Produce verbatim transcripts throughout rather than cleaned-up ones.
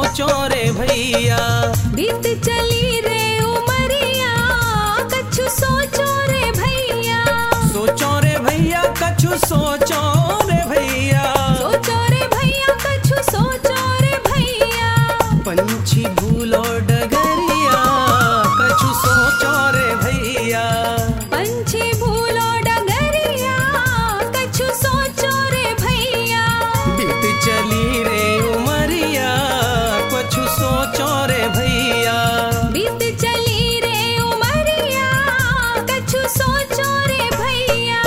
सोचो रे भैया। बीत चली रे उमरिया कछु सोचो रे भैया। सोचो रे भैया कछु सोचो रे भैया। सोचो रे भैया कछु सोचो रे भैया। पंछी भूलो डगरिया कछु सोचो रे भैया। पंछी भूलो डगरिया कछु सोचो रे भैया। बीत चली रे उमरिया कछु सोचो रे भैया। बीत चली रे उमरिया कछु सोचो रे भैया।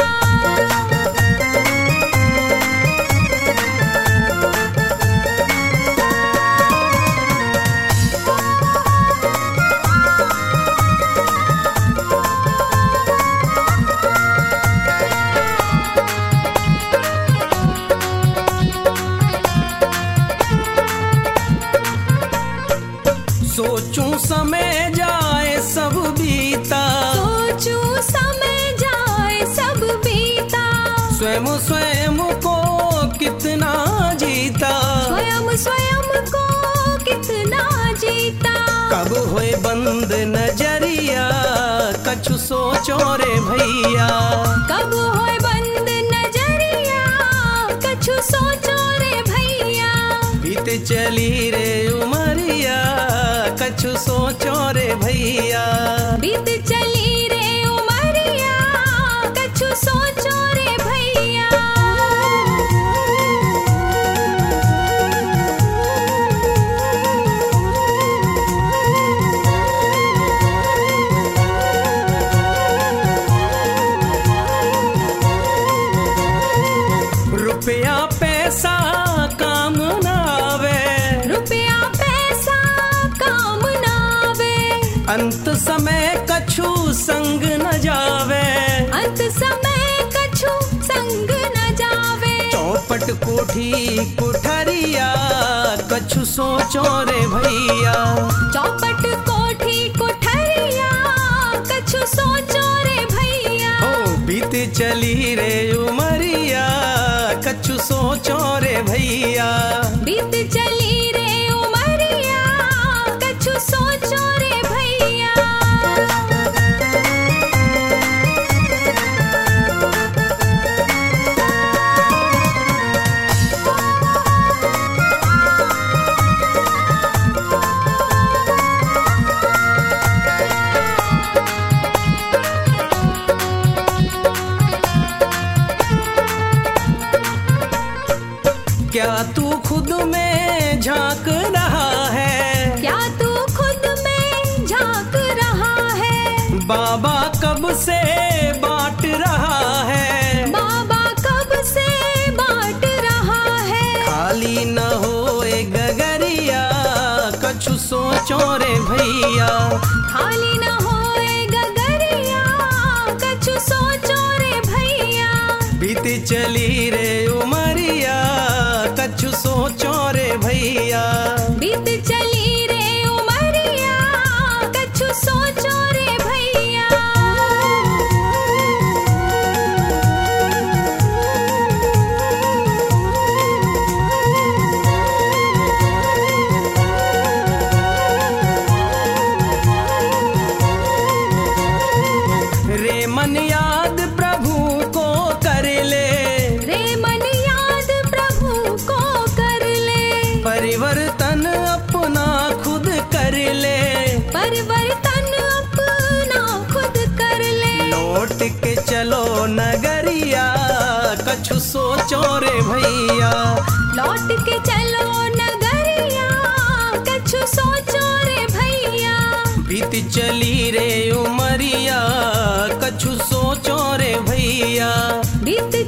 सोचूं समय जाए सब बीता। सोचूं समय जाए सब बीता। स्वयं स्वयं को कितना जीता। स्वयं स्वयं को कितना जीता। कब होए बंद नजरिया कछु सोचो रे भैया। कब होए बंद नजरिया कछु सोचो रे भैया। बीत चली रे उमरिया कछु सोचो रे भैया। बीत चली रे उमरिया कछु सोचो रे भैया। रुपया पैसा काम ना आवे। रुपया पैसा काम ना आवे। अंत समय कछु संग न जावे। अंत समय कछु संग न जावे। चौपट कोठी कोठरिया कछु सोचो रे भैया। चौपट कोठी कोठरिया कछु सोचो रे भैया। ओ बीत चली रे उमरिया कछु सोचो रे भैया। बीत चली रे उमरिया कछु सोचो रे भैया। क्या तू खुद में झांक रहा है। क्या तू खुद में झांक रहा है। बाबा कब से बांट रहा है। बाबा कब से बांट रहा है। खाली न होए गगरिया कछु सोचो रे भैया। खाली न होए गगरिया कछु सोचो रे भैया। बीत चली रे उमरिया कछु सोचो रे भैया। बीत चली रे उमरिया कछु सोचो रे भैया। रे मन याद प्रभु को कर ले। रे मन याद प्रभु को कर ले। परिवर्तन अपना खुद कर ले। परिवर्तन अपना खुद कर ले। लौट के चलो नगरिया कछु सोचो रे भैया। लौट के चलो नगरिया कछु सोचो रे भैया। बीत चली रे उमरिया कछु सोचो रे भैया। बीत